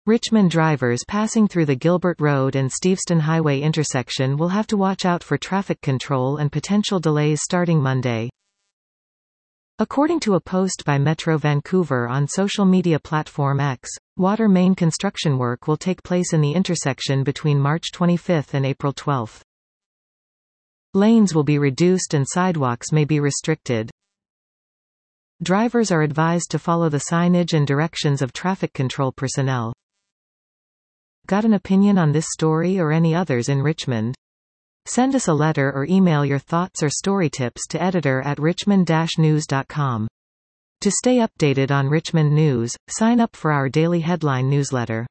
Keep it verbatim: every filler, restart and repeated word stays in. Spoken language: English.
Richmond drivers passing through the Gilbert Road and Steveston Highway intersection will have to watch out for traffic control and potential delays starting Monday. According to a post by Metro Vancouver on social media platform X, water main construction work will take place in the intersection between March twenty-fifth and April twelfth. Lanes will be reduced and sidewalks may be restricted. Drivers are advised to follow the signage and directions of traffic control personnel. Got an opinion on this story or any others in Richmond? Send us a letter or email your thoughts or story tips to editor at richmond dash news dot com. To stay updated on Richmond news, sign up for our daily headline newsletter.